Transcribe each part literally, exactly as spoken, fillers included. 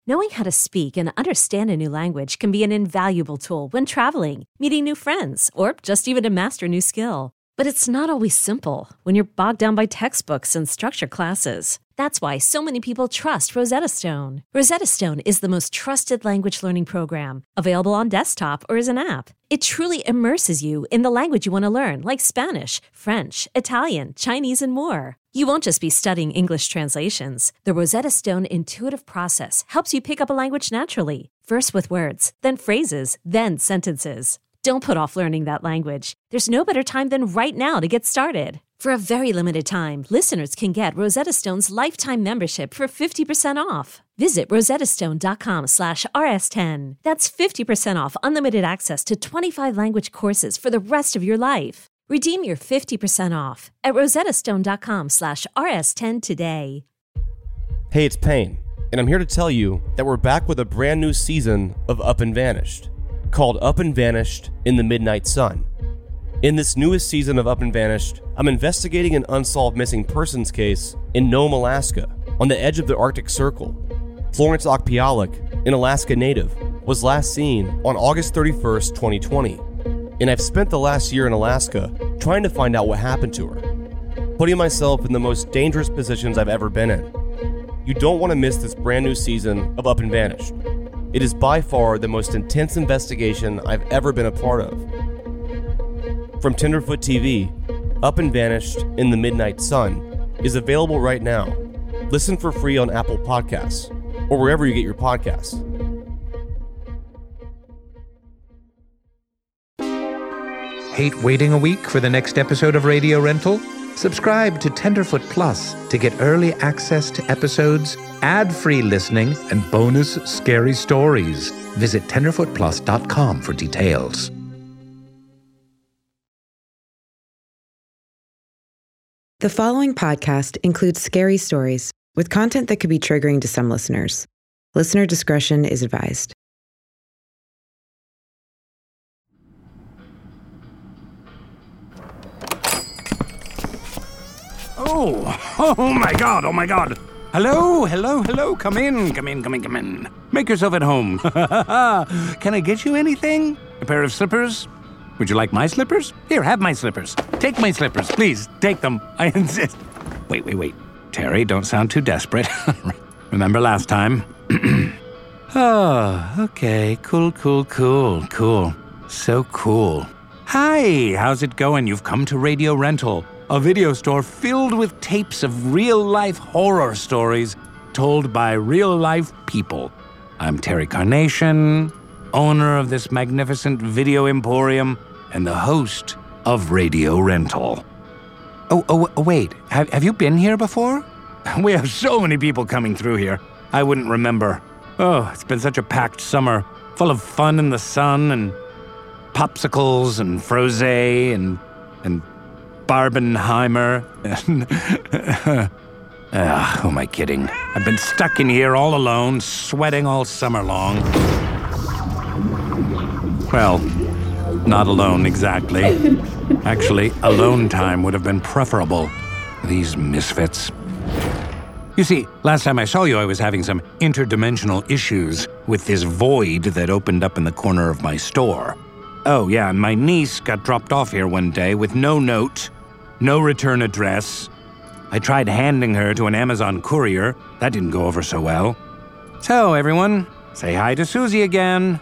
Knowing how to speak and understand a new language can be an invaluable tool when traveling, meeting new friends, or just even to master a new skill. But it's not always simple when you're bogged down by textbooks and structured classes. That's why so many people trust Rosetta Stone. Rosetta Stone is the most trusted language learning program, available on desktop or as an app. It truly immerses you in the language you want to learn, like Spanish, French, Italian, Chinese, and more. You won't just be studying English translations. The Rosetta Stone intuitive process helps you pick up a language naturally, first with words, then phrases, then sentences. Don't put off learning that language. There's no better time than right now to get started. For a very limited time, listeners can get Rosetta Stone's lifetime membership for fifty percent off. Visit rosettastone.com slash rs10. That's fifty percent off unlimited access to twenty-five language courses for the rest of your life. Redeem your fifty percent off at rosettastone.com slash rs10 today. Hey, it's Payne, and I'm here to tell you that we're back with a brand new season of Up and Vanished, called Up and Vanished in the Midnight Sun. In this newest season of Up and Vanished, I'm investigating an unsolved missing persons case in Nome, Alaska, on the edge of the Arctic Circle. Florence Okpialek, an Alaska native, was last seen on August thirty-first, twenty twenty, and I've spent the last year in Alaska trying to find out what happened to her, putting myself in the most dangerous positions I've ever been in. You don't want to miss this brand new season of Up and Vanished. It is by far the most intense investigation I've ever been a part of. From Tenderfoot T V, Up and Vanished in the Midnight Sun is available right now. Listen for free on Apple Podcasts or wherever you get your podcasts. Hate waiting a week for the next episode of Radio Rental? Subscribe to Tenderfoot Plus to get early access to episodes, ad-free listening, and bonus scary stories. Visit tenderfoot plus dot com for details. The following podcast includes scary stories with content that could be triggering to some listeners. Listener discretion is advised. Oh, oh my God, oh my God. Hello, hello, hello, come in, come in, come in, come in. Make yourself at home. Can I get you anything? A pair of slippers? Would you like my slippers? Here, have my slippers. Take my slippers, please, take them. I insist. Wait, wait, wait. Terry, don't sound too desperate. Remember last time? Oh, okay, cool, cool, cool, cool. So cool. Hi, how's it going? You've come to Radio Rental, a video store filled with tapes of real-life horror stories told by real-life people. I'm Terry Carnation, owner of this magnificent video emporium and the host of Radio Rental. Oh, oh, oh wait, have, have you been here before? We have so many people coming through here, I wouldn't remember. Oh, it's been such a packed summer, full of fun in the sun and popsicles and frosé and and Barbenheimer and uh, who am I kidding? I've been stuck in here all alone, sweating all summer long. Well, not alone exactly. Actually, alone time would have been preferable. These misfits. You see, last time I saw you, I was having some interdimensional issues with this void that opened up in the corner of my store. Oh, yeah, and my niece got dropped off here one day with no note, no return address. I tried handing her to an Amazon courier. That didn't go over so well. So, everyone, say hi to Susie again.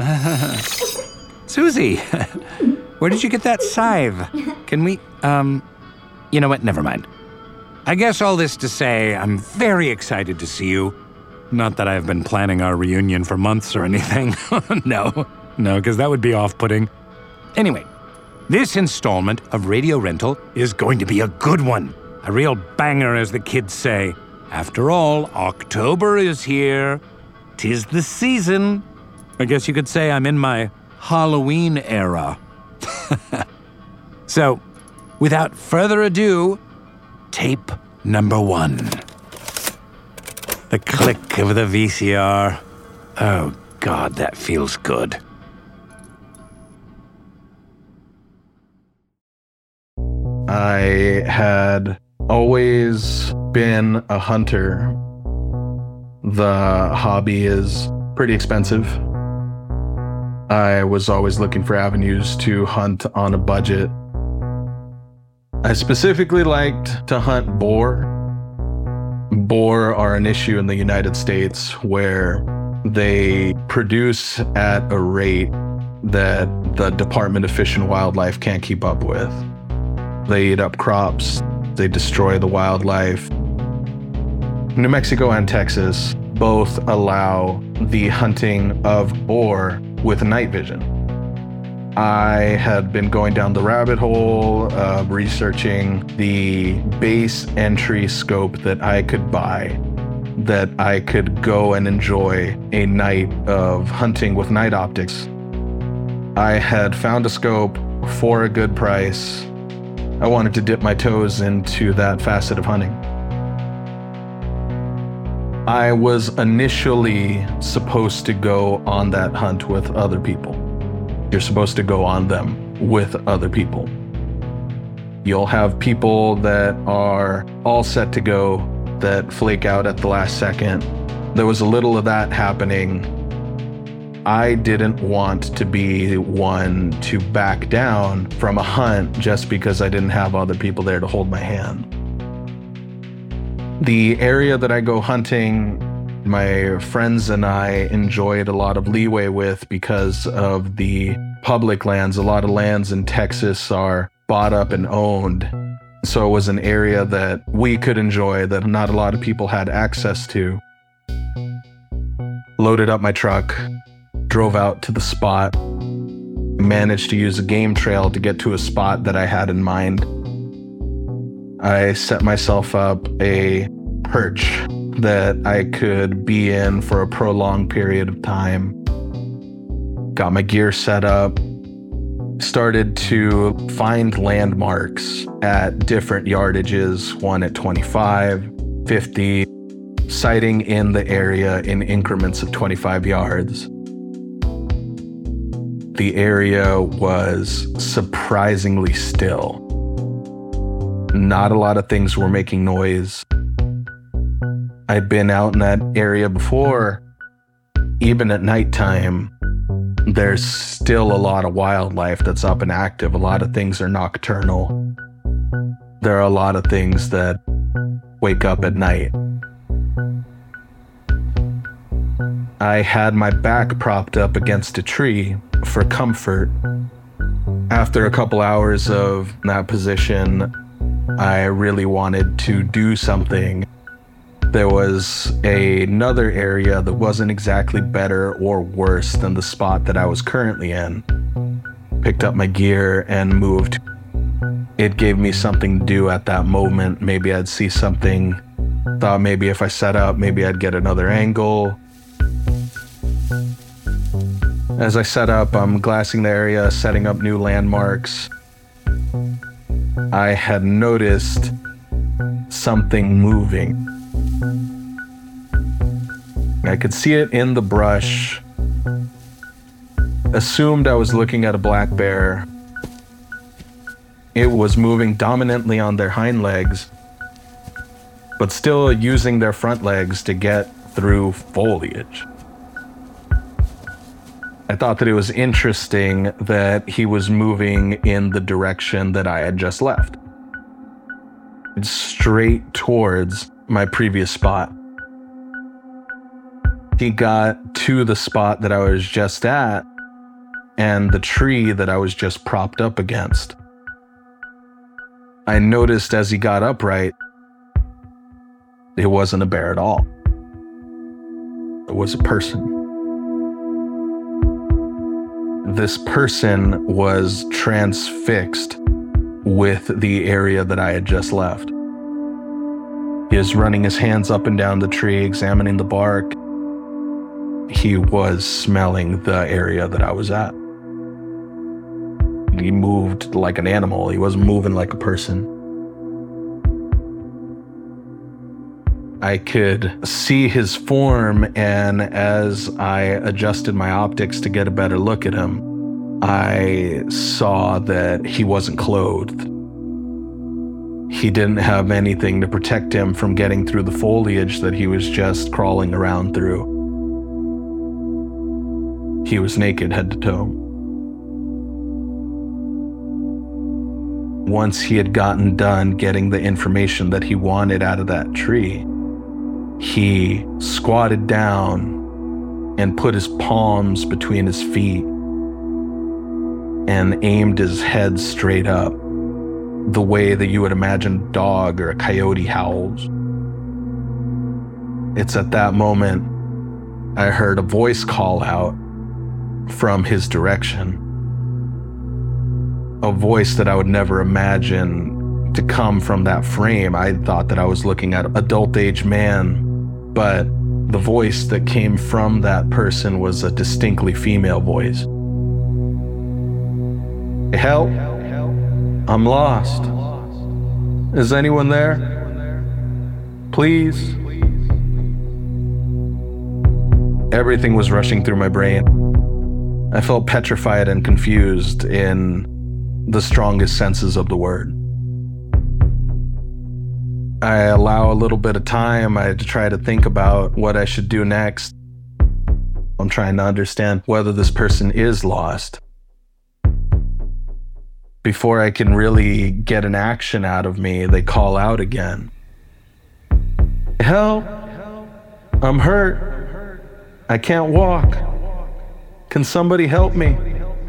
Susie, where did you get that scythe? Can we, um, you know what, never mind. I guess all this to say, I'm very excited to see you. Not that I've been planning our reunion for months or anything. No, no, because that would be off-putting. Anyway, this installment of Radio Rental is going to be a good one. A real banger, as the kids say. After all, October is here. 'Tis the season. I guess you could say I'm in my Halloween era. So, without further ado, tape number one. The click of the V C R. Oh, God, that feels good. I had always been a hunter. The hobby is pretty expensive. I was always looking for avenues to hunt on a budget. I specifically liked to hunt boar. Boar are an issue in the United States where they produce at a rate that the Department of Fish and Wildlife can't keep up with. They eat up crops, they destroy the wildlife. New Mexico and Texas both allow the hunting of boar with night vision. I had been going down the rabbit hole, uh, researching the base entry scope that I could buy, that I could go and enjoy a night of hunting with night optics. I had found a scope for a good price. I wanted to dip my toes into that facet of hunting. I was initially supposed to go on that hunt with other people. You're supposed to go on them with other people. You'll have people that are all set to go that flake out at the last second. There was a little of that happening. I didn't want to be one to back down from a hunt just because I didn't have other people there to hold my hand. The area that I go hunting, my friends and I enjoyed a lot of leeway with because of the public lands. A lot of lands in Texas are bought up and owned. So it was an area that we could enjoy that not a lot of people had access to. Loaded up my truck, drove out to the spot, managed to use a game trail to get to a spot that I had in mind. I set myself up a perch that I could be in for a prolonged period of time. Got my gear set up, started to find landmarks at different yardages, one at twenty-five, fifty, sighting in the area in increments of twenty-five yards. The area was surprisingly still. Not a lot of things were making noise. I'd been out in that area before. Even at nighttime, there's still a lot of wildlife that's up and active. A lot of things are nocturnal. There are a lot of things that wake up at night. I had my back propped up against a tree for comfort. After a couple hours of that position, I really wanted to do something. There was a, another area that wasn't exactly better or worse than the spot that I was currently in. Picked up my gear and moved. It gave me something to do at that moment. Maybe I'd see something. Thought maybe if I set up, maybe I'd get another angle. As I set up, I'm glassing the area, setting up new landmarks. I had noticed something moving. I could see it in the brush. Assumed I was looking at a black bear. It was moving dominantly on their hind legs, but still using their front legs to get through foliage. I thought that it was interesting that he was moving in the direction that I had just left. Straight towards my previous spot. He got to the spot that I was just at and the tree that I was just propped up against. I noticed as he got upright, it wasn't a bear at all. It was a person. This person was transfixed with the area that I had just left. He was running his hands up and down the tree, examining the bark. He was smelling the area that I was at. He moved like an animal. He wasn't moving like a person. I could see his form, and as I adjusted my optics to get a better look at him, I saw that he wasn't clothed. He didn't have anything to protect him from getting through the foliage that he was just crawling around through. He was naked head to toe. Once he had gotten done getting the information that he wanted out of that tree, he squatted down and put his palms between his feet and aimed his head straight up, the way that you would imagine a dog or a coyote howls. It's at that moment I heard a voice call out from his direction. A voice that I would never imagine to come from that frame. I thought that I was looking at an adult-age man, but the voice that came from that person was a distinctly female voice. Help! I'm lost. Is anyone there? Please? Everything was rushing through my brain. I felt petrified and confused in the strongest senses of the word. I allow a little bit of time. I had to try to think about what I should do next. I'm trying to understand whether this person is lost. Before I can really get an action out of me, they call out again. Help! I'm hurt. I can't walk. Can somebody help me?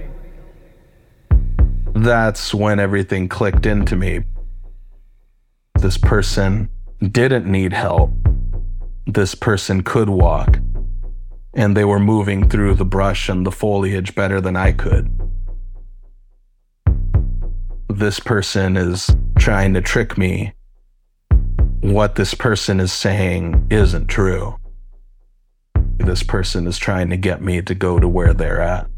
That's when everything clicked into me. This person didn't need help. This person could walk. And they were moving through the brush and the foliage better than I could. This person is trying to trick me. What this person is saying isn't true. This person is trying to get me to go to where they're at.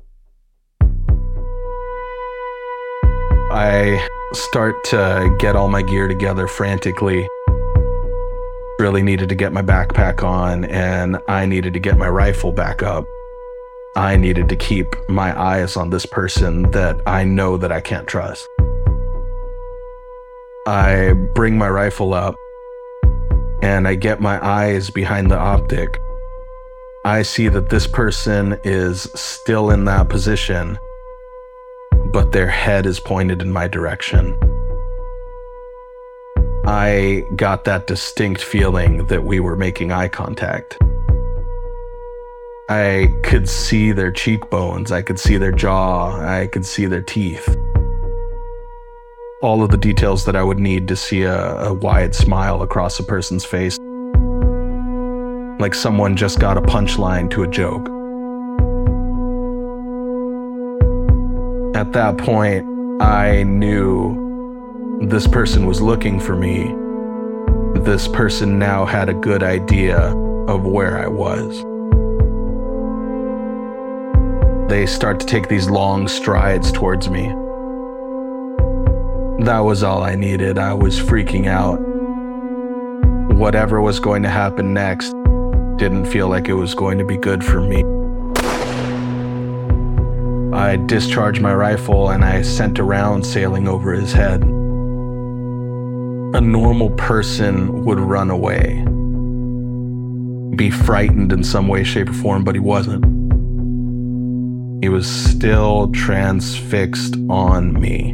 I start to get all my gear together frantically. Really needed to get my backpack on, and I needed to get my rifle back up. I needed to keep my eyes on this person that I know that I can't trust. I bring my rifle up, and I get my eyes behind the optic. I see that this person is still in that position, but their head is pointed in my direction. I got that distinct feeling that we were making eye contact. I could see their cheekbones, I could see their jaw, I could see their teeth. All of the details that I would need to see a, a wide smile across a person's face. Like someone just got a punchline to a joke. At that point, I knew this person was looking for me. This person now had a good idea of where I was. They start to take these long strides towards me. That was all I needed. I was freaking out. Whatever was going to happen next didn't feel like it was going to be good for me. I discharged my rifle and I sent a round sailing over his head. A normal person would run away, be frightened in some way, shape, or form, but he wasn't. He was still transfixed on me.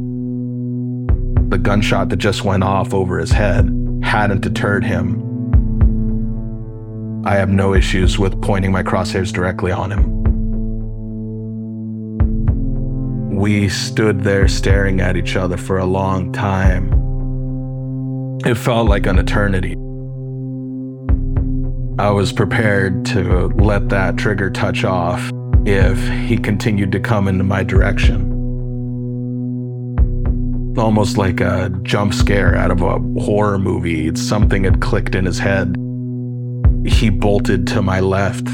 The gunshot that just went off over his head hadn't deterred him. I have no issues with pointing my crosshairs directly on him. We stood there staring at each other for a long time. It felt like an eternity. I was prepared to let that trigger touch off if he continued to come into my direction. Almost like a jump scare out of a horror movie. Something had clicked in his head. He bolted to my left.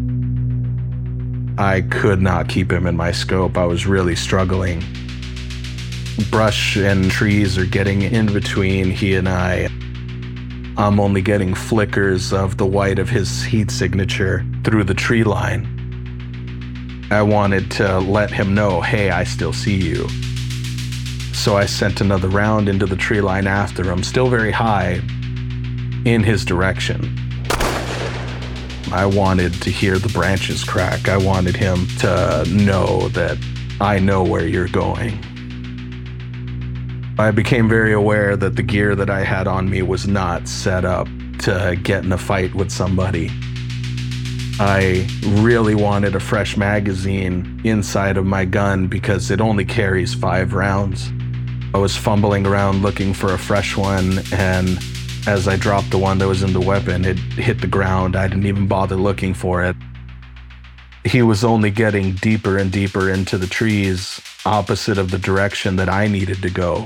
I could not keep him in my scope. I was really struggling. Brush and trees are getting in between he and I. I'm only getting flickers of the white of his heat signature through the tree line. I wanted to let him know, hey, I still see you. So I sent another round into the tree line after him, still very high, in his direction. I wanted to hear the branches crack. I wanted him to know that I know where you're going. I became very aware that the gear that I had on me was not set up to get in a fight with somebody. I really wanted a fresh magazine inside of my gun because it only carries five rounds. I was fumbling around looking for a fresh one, and as I dropped the one that was in the weapon, it hit the ground. I didn't even bother looking for it. He was only getting deeper and deeper into the trees, opposite of the direction that I needed to go.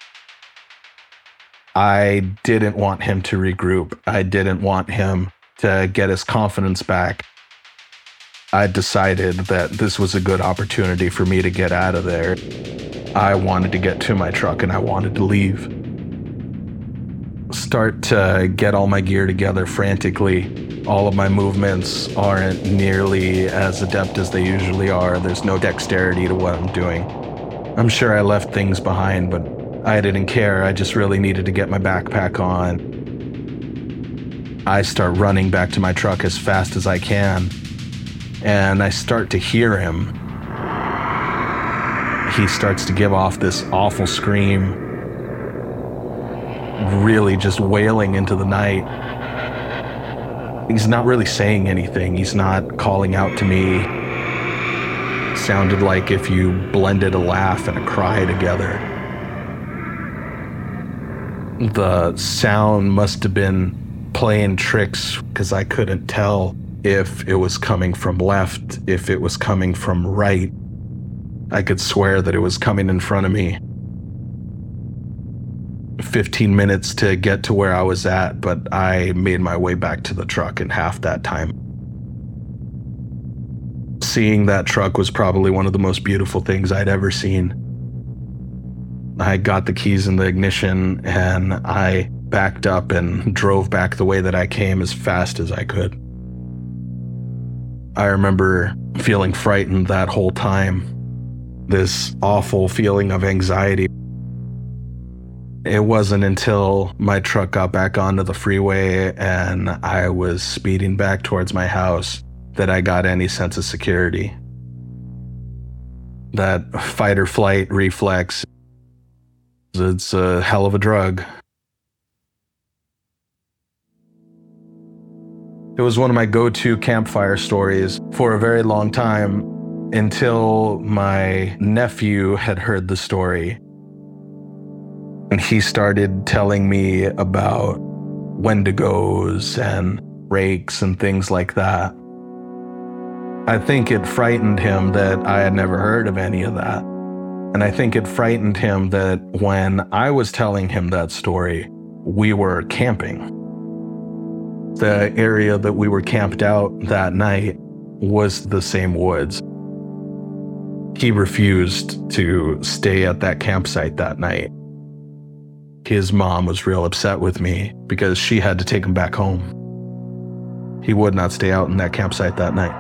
I didn't want him to regroup. I didn't want him to get his confidence back. I decided that this was a good opportunity for me to get out of there. I wanted to get to my truck and I wanted to leave. Start to get all my gear together frantically. All of my movements aren't nearly as adept as they usually are. There's no dexterity to what I'm doing. I'm sure I left things behind, but I didn't care. I just really needed to get my backpack on. I start running back to my truck as fast as I can, and I start to hear him. He starts to give off this awful scream, really just wailing into the night. He's not really saying anything. He's not calling out to me. It sounded like if you blended a laugh and a cry together. The sound must have been playing tricks because I couldn't tell if it was coming from left, if it was coming from right. I could swear that it was coming in front of me. fifteen minutes to get to where I was at, but I made my way back to the truck in half that time. Seeing that truck was probably one of the most beautiful things I'd ever seen. I got the keys in the ignition and I backed up and drove back the way that I came as fast as I could. I remember feeling frightened that whole time. This awful feeling of anxiety. It wasn't until my truck got back onto the freeway and I was speeding back towards my house that I got any sense of security. That fight or flight reflex, it's a hell of a drug. It was one of my go-to campfire stories for a very long time until my nephew had heard the story. And he started telling me about Wendigos and rakes and things like that. I think it frightened him that I had never heard of any of that. And I think it frightened him that when I was telling him that story, we were camping. The area that we were camped out that night was the same woods. He refused to stay at that campsite that night. His mom was real upset with me because she had to take him back home. He would not stay out in that campsite that night.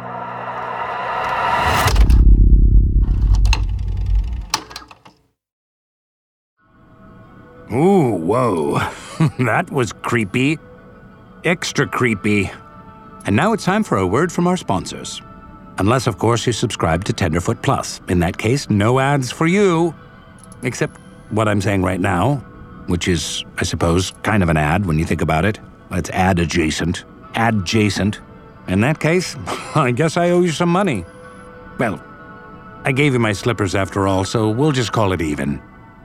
Ooh, whoa. That was creepy. Extra creepy. And now it's time for a word from our sponsors. Unless, of course, you subscribe to Tenderfoot Plus. In that case, no ads for you. Except what I'm saying right now, which is, I suppose, kind of an ad when you think about it. It's ad adjacent. Adjacent. In that case, I guess I owe you some money. Well, I gave you my slippers after all, so we'll just call it even.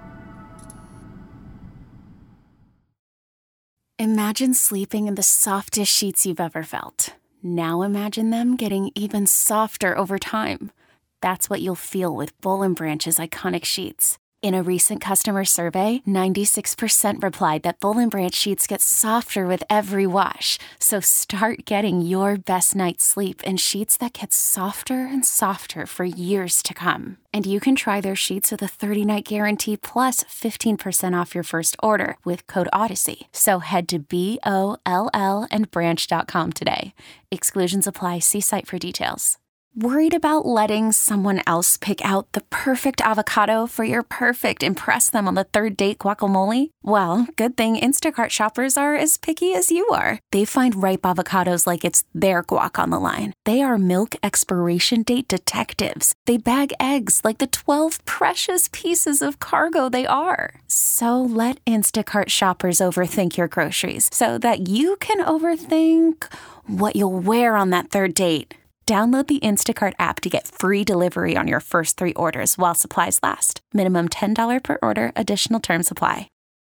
Imagine sleeping in the softest sheets you've ever felt. Now imagine them getting even softer over time. That's what you'll feel with Boll and Branch's iconic sheets. In a recent customer survey, ninety-six percent replied that Boll and Branch sheets get softer with every wash. So start getting your best night's sleep in sheets that get softer and softer for years to come. And you can try their sheets with a thirty-night guarantee plus fifteen percent off your first order with code Odyssey. So head to B O L L and branch dot com today. Exclusions apply. See site for details. Worried about letting someone else pick out the perfect avocado for your perfect impress them on the third date guacamole? Well, good thing Instacart shoppers are as picky as you are. They find ripe avocados like it's their guac on the line. They are milk expiration date detectives. They bag eggs like the twelve precious pieces of cargo they are. So let Instacart shoppers overthink your groceries so that you can overthink what you'll wear on that third date. Download the Instacart app to get free delivery on your first three orders while supplies last. Minimum ten dollars per order. Additional terms apply.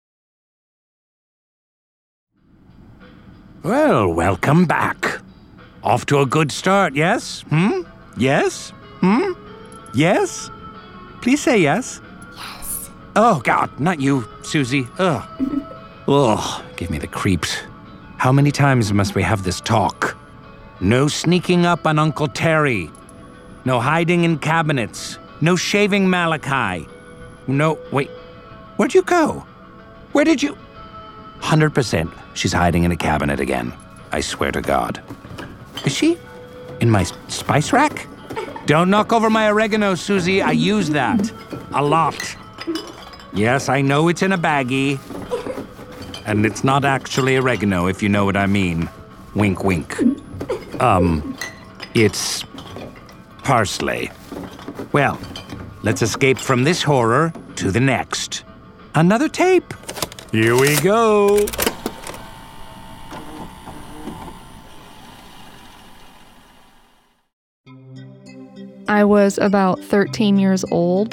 Well, welcome back. Off to a good start, yes? Hmm? Yes? Hmm? Yes? Please say yes. Yes. Oh, God, not you, Susie. Ugh. Ugh, give me the creeps. How many times must we have this talk? No sneaking up on Uncle Terry. No hiding in cabinets. No shaving Malachi. No, wait. Where'd you go? Where did you... one hundred percent she's hiding in a cabinet again. I swear to God. Is she? In my spice rack? Don't knock over my oregano, Susie. I use that. A lot. Yes, I know it's in a baggie. And it's not actually oregano, if you know what I mean. Wink, wink. Um, it's parsley. Well, let's escape from this horror to the next. Another tape. Here we go. I was about thirteen years old.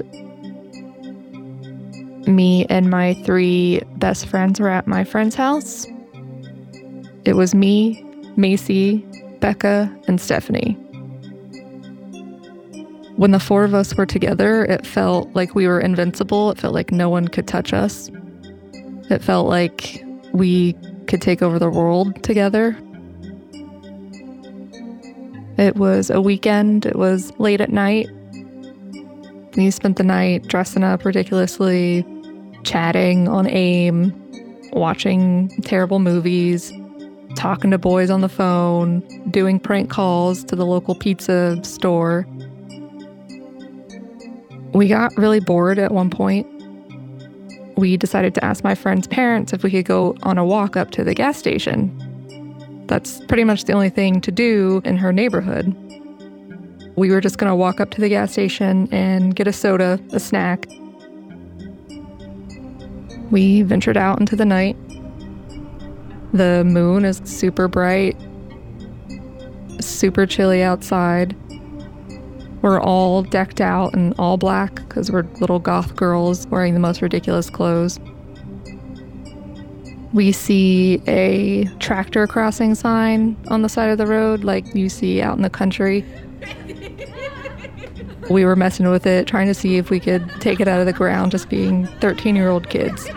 Me and my three best friends were at my friend's house. It was me, Macy, Becca, and Stephanie. When the four of us were together, it felt like we were invincible. It felt like no one could touch us. It felt like we could take over the world together. It was a weekend. It was late at night. We spent the night dressing up ridiculously, chatting on AIM, watching terrible movies, talking to boys on the phone, doing prank calls to the local pizza store. We got really bored at one point. We decided to ask my friend's parents if we could go on a walk up to the gas station. That's pretty much the only thing to do in her neighborhood. We were just going to walk up to the gas station and get a soda, a snack. We ventured out into the night. The moon is super bright, super chilly outside. We're all decked out in all black because we're little goth girls wearing the most ridiculous clothes. We see a tractor crossing sign on the side of the road like you see out in the country. We were messing with it, trying to see if we could take it out of the ground, just being thirteen-year-old kids.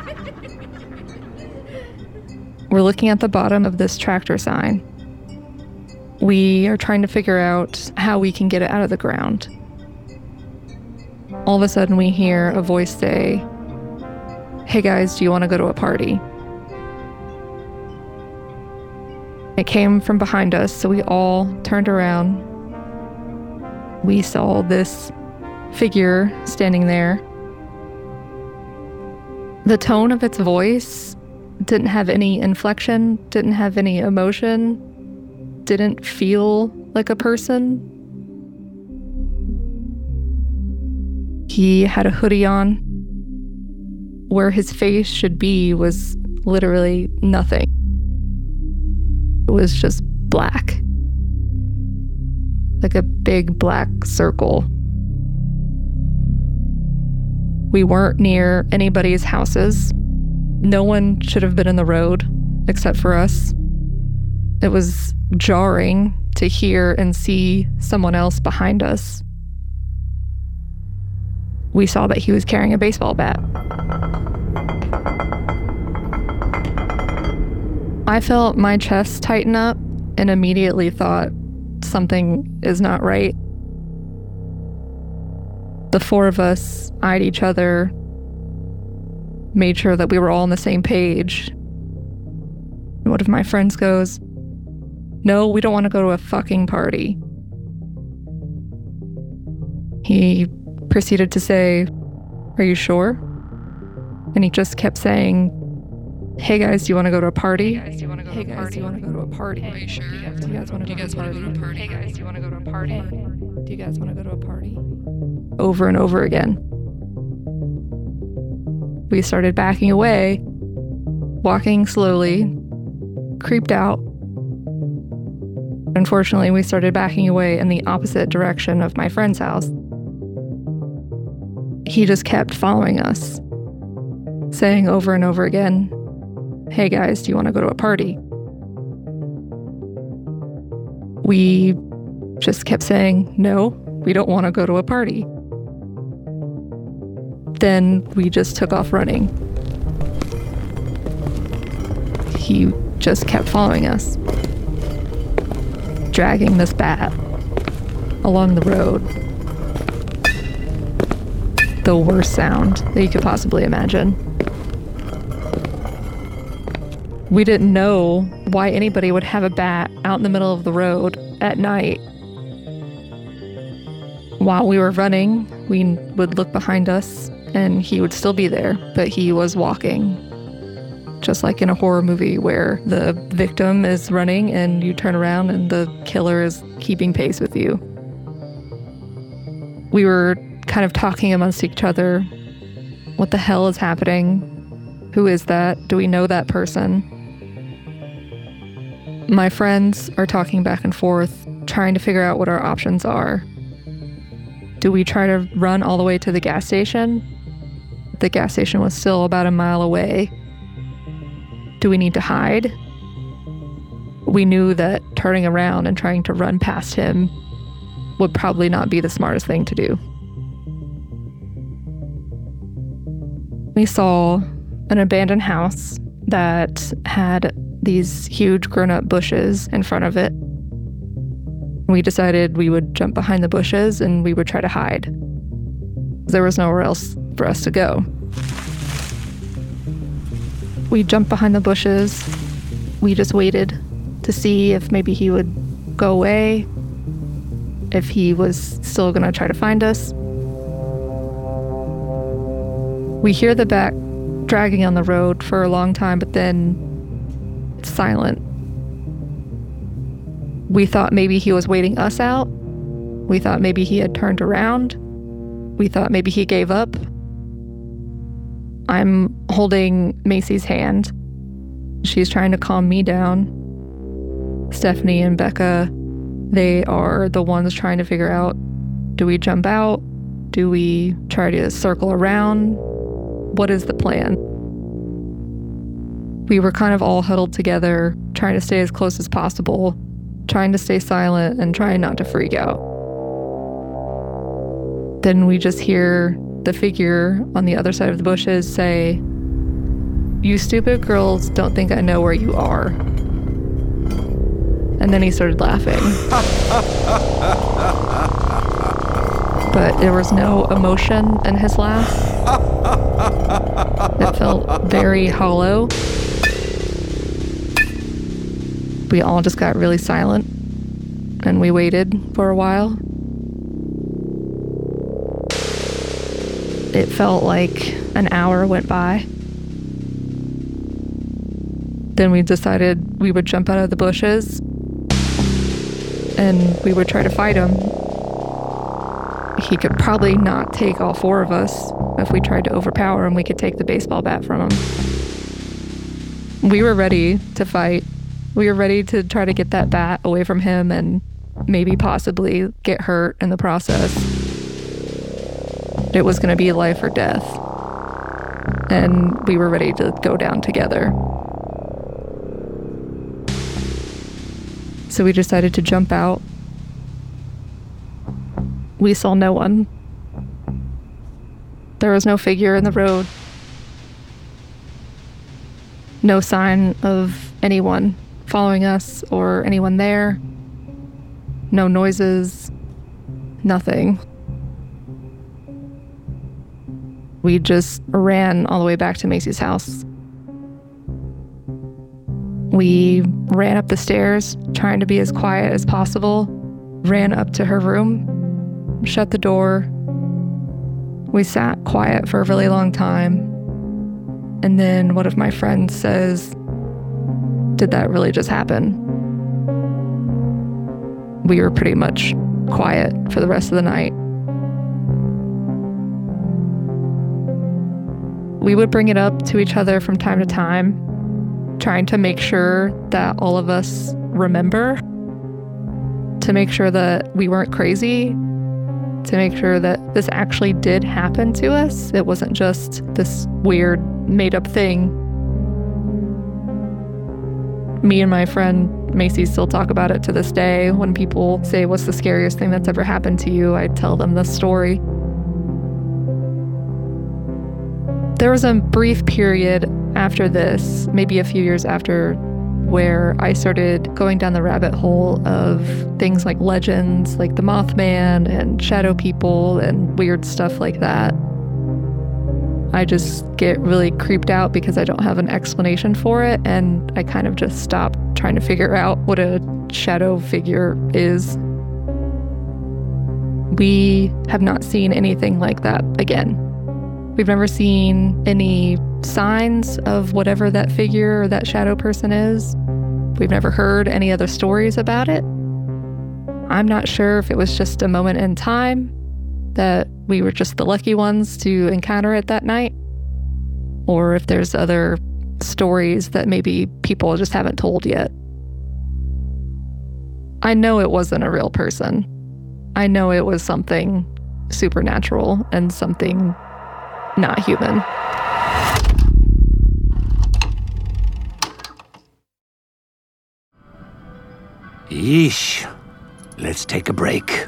We're looking at the bottom of this tractor sign. We are trying to figure out how we can get it out of the ground. All of a sudden we hear a voice say, "Hey guys, do you want to go to a party?" It came from behind us, so we all turned around. We saw this figure standing there. The tone of its voice didn't have any inflection, didn't have any emotion, didn't feel like a person. He had a hoodie on. Where his face should be was literally nothing. It was just black. Like a big black circle. We weren't near anybody's houses. No one should have been in the road except for us. It was jarring to hear and see someone else behind us. We saw that he was carrying a baseball bat. I felt my chest tighten up and immediately thought something is not right. The four of us eyed each other, made sure that we were all on the same page. One of my friends goes, "No, we don't want to go to a fucking party." He proceeded to say, "Are you sure?" And he just kept saying, "Hey guys, do you want to go to a party? Hey guys, do you want to go to a party? Do you want to go to a party? Are you sure? Do you guys want to go to a party? Hey guys, do you want to go to a party? Do you guys want to go to a party?" Over and over again. We started backing away, walking slowly, creeped out. Unfortunately, we started backing away in the opposite direction of my friend's house. He just kept following us, saying over and over again, "Hey guys, do you want to go to a party?" We just kept saying, "No, we don't want to go to a party." Then we just took off running. He just kept following us, dragging this bat along the road. The worst sound that you could possibly imagine. We didn't know why anybody would have a bat out in the middle of the road at night. While we were running, we would look behind us and he would still be there, but he was walking. Just like in a horror movie where the victim is running and you turn around and the killer is keeping pace with you. We were kind of talking amongst each other. What the hell is happening? Who is that? Do we know that person? My friends are talking back and forth, trying to figure out what our options are. Do we try to run all the way to the gas station? The gas station was still about a mile away. Do we need to hide? We knew that turning around and trying to run past him would probably not be the smartest thing to do. We saw an abandoned house that had these huge grown-up bushes in front of it. We decided we would jump behind the bushes and we would try to hide. There was nowhere else for us to go. We jumped behind the bushes. We just waited to see if maybe he would go away, if he was still going to try to find us. We hear the bat dragging on the road for a long time, but then it's silent. We thought maybe he was waiting us out. We thought maybe he had turned around. We thought maybe he gave up. I'm holding Macy's hand. She's trying to calm me down. Stephanie and Becca, they are the ones trying to figure out, do we jump out? Do we try to circle around? What is the plan? We were kind of all huddled together, trying to stay as close as possible, trying to stay silent and trying not to freak out. Then we just hear the figure on the other side of the bushes say, "You stupid girls don't think I know where you are." And then he started laughing. But there was no emotion in his laugh. It felt very hollow. We all just got really silent, and we waited for a while. It felt like an hour went by. Then we decided we would jump out of the bushes and we would try to fight him. He could probably not take all four of us. If we tried to overpower him, we could take the baseball bat from him. We were ready to fight. We were ready to try to get that bat away from him and maybe possibly get hurt in the process. It was going to be life or death. And we were ready to go down together. So we decided to jump out. We saw no one. There was no figure in the road. No sign of anyone following us or anyone there. No noises. Nothing. We just ran all the way back to Macy's house. We ran up the stairs, trying to be as quiet as possible, ran up to her room, shut the door, We sat quiet for a really long time. And then one of my friends says, "Did that really just happen?" We were pretty much quiet for the rest of the night. We would bring it up to each other from time to time, trying to make sure that all of us remember, to make sure that we weren't crazy, to make sure that this actually did happen to us. It wasn't just this weird, made-up thing. Me and my friend Macy still talk about it to this day. When people say, "What's the scariest thing that's ever happened to you?" I tell them this story. There was a brief period after this, maybe a few years after, where I started going down the rabbit hole of things like legends, like the Mothman and shadow people and weird stuff like that. I just get really creeped out because I don't have an explanation for it, and I kind of just stop trying to figure out what a shadow figure is. We have not seen anything like that again. We've never seen any signs of whatever that figure or that shadow person is. We've never heard any other stories about it. I'm not sure if it was just a moment in time, that we were just the lucky ones to encounter it that night, or if there's other stories that maybe people just haven't told yet. I know it wasn't a real person. I know it was something supernatural and something not human. Yeesh. Let's take a break.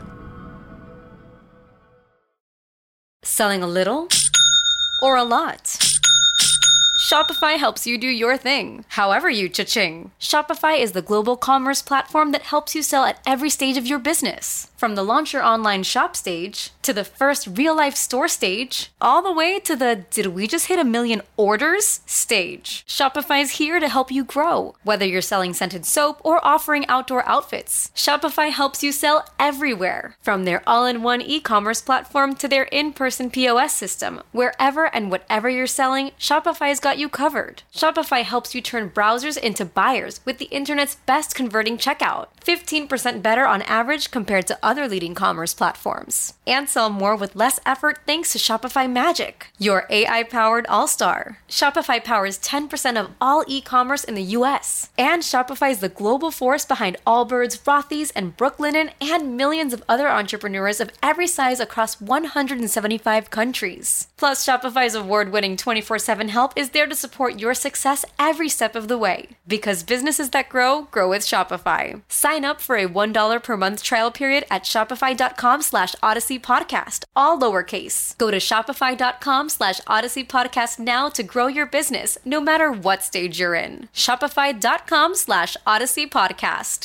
Selling a little or a lot? Shopify helps you do your thing, however you cha-ching. Shopify is the global commerce platform that helps you sell at every stage of your business. From the launch your online shop stage, to the first real-life store stage, all the way to the did we just hit a million orders stage. Shopify is here to help you grow. Whether you're selling scented soap or offering outdoor outfits, Shopify helps you sell everywhere. From their all-in-one e-commerce platform to their in-person P O S system, wherever and whatever you're selling, Shopify's got you covered. Shopify helps you turn browsers into buyers with the internet's best converting checkout. fifteen percent better on average compared to other leading commerce platforms. And sell more with less effort thanks to Shopify Magic, your A I-powered all-star. Shopify powers ten percent of all e-commerce in the U S. And Shopify is the global force behind Allbirds, Rothy's, and Brooklinen, and millions of other entrepreneurs of every size across one hundred seventy-five countries. Plus, Shopify's award-winning twenty-four seven help is there to support your success every step of the way. Because businesses that grow, grow with Shopify. Sign up for a one dollar per month trial period at shopify.com slash Odyssey Podcast, all lowercase. Go to shopify.com slash Odyssey Podcast now to grow your business, no matter what stage you're in. Shopify.com slash Odyssey Podcast.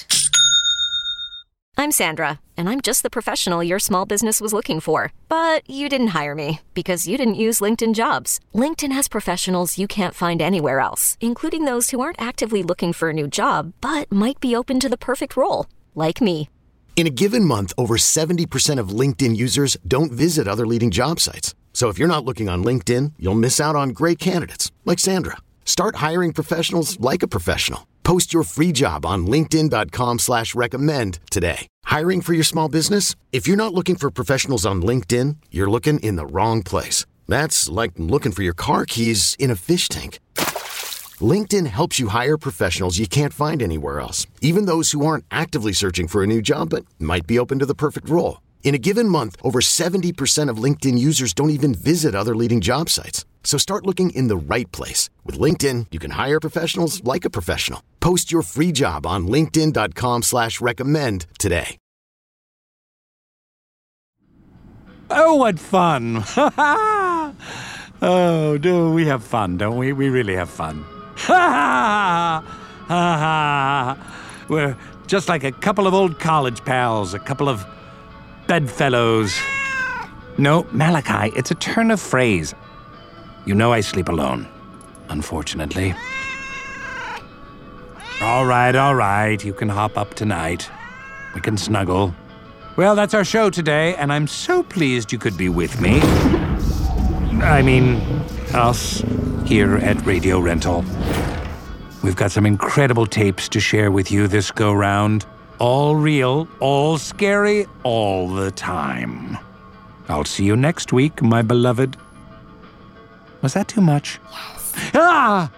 I'm Sandra, and I'm just the professional your small business was looking for. But you didn't hire me because you didn't use LinkedIn Jobs. LinkedIn has professionals you can't find anywhere else, including those who aren't actively looking for a new job, but might be open to the perfect role, like me. In a given month, over seventy percent of LinkedIn users don't visit other leading job sites. So if you're not looking on LinkedIn, you'll miss out on great candidates like Sandra. Start hiring professionals like a professional. Post your free job on linkedin.com slash recommend today. Hiring for your small business? If you're not looking for professionals on LinkedIn, you're looking in the wrong place. That's like looking for your car keys in a fish tank. LinkedIn helps you hire professionals you can't find anywhere else, even those who aren't actively searching for a new job but might be open to the perfect role. In a given month, over seventy percent of LinkedIn users don't even visit other leading job sites. So start looking in the right place. With LinkedIn, you can hire professionals like a professional. Post your free job on linkedin.com slash recommend today. Oh, what fun! Oh, do we have fun, don't we? We really have fun. Ha ha ha! We're just like a couple of old college pals, a couple of bedfellows. No, Malachi, it's a turn of phrase. You know I sleep alone, unfortunately. All right, all right, you can hop up tonight. We can snuggle. Well, that's our show today, and I'm so pleased you could be with me. I mean, us here at Radio Rental. We've got some incredible tapes to share with you this go-round. All real, all scary, all the time. I'll see you next week, my beloved. Was that too much? Yes. Ah!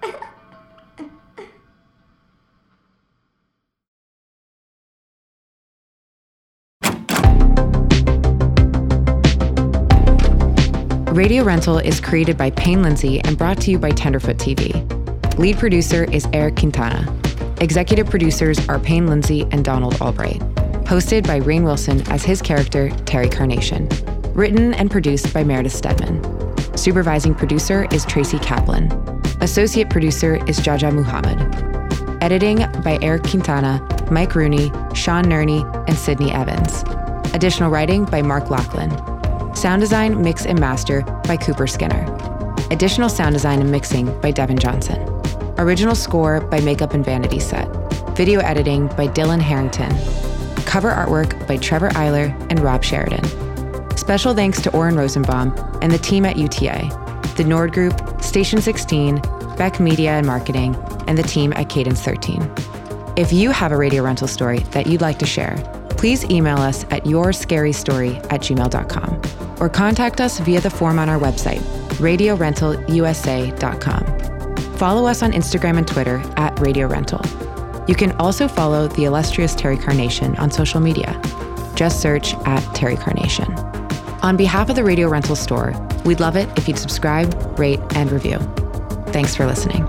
Radio Rental is created by Payne Lindsay and brought to you by Tenderfoot T V. Lead producer is Eric Quintana. Executive producers are Payne Lindsay and Donald Albright. Hosted by Rainn Wilson as his character, Terry Carnation. Written and produced by Meredith Stedman. Supervising producer is Tracy Kaplan. Associate producer is Jaja Muhammad. Editing by Eric Quintana, Mike Rooney, Sean Nerney, and Sydney Evans. Additional writing by Mark Lachlan. Sound design, mix, and master by Cooper Skinner. Additional sound design and mixing by Devin Johnson. Original score by Makeup and Vanity Set. Video editing by Dylan Harrington. Cover artwork by Trevor Eiler and Rob Sheridan. Special thanks to Oren Rosenbaum and the team at U T A, the Nord Group, Station sixteen, Beck Media and Marketing, and the team at Cadence thirteen. If you have a radio rental story that you'd like to share, please email us at yourscarystory at gmail dot com or contact us via the form on our website, radio rental u s a dot com. Follow us on Instagram and Twitter at Radio Rental. You can also follow the illustrious Terry Carnation on social media. Just search at Terry Carnation. On behalf of the Radio Rental store, we'd love it if you'd subscribe, rate, and review. Thanks for listening.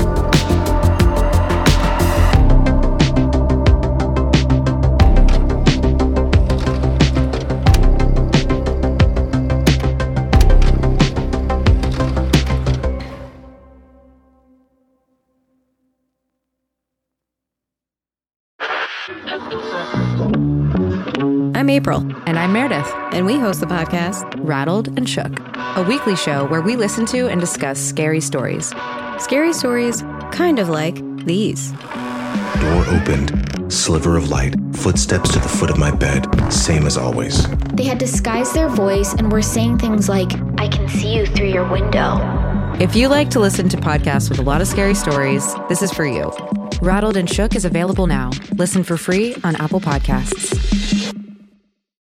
I'm April. And I'm Meredith. And we host the podcast Rattled and Shook, a weekly show where we listen to and discuss scary stories. Scary stories kind of like these. Door opened, sliver of light, footsteps to the foot of my bed, same as always. They had disguised their voice and were saying things like, I can see you through your window. If you like to listen to podcasts with a lot of scary stories, this is for you. Rattled and Shook is available now. Listen for free on Apple Podcasts.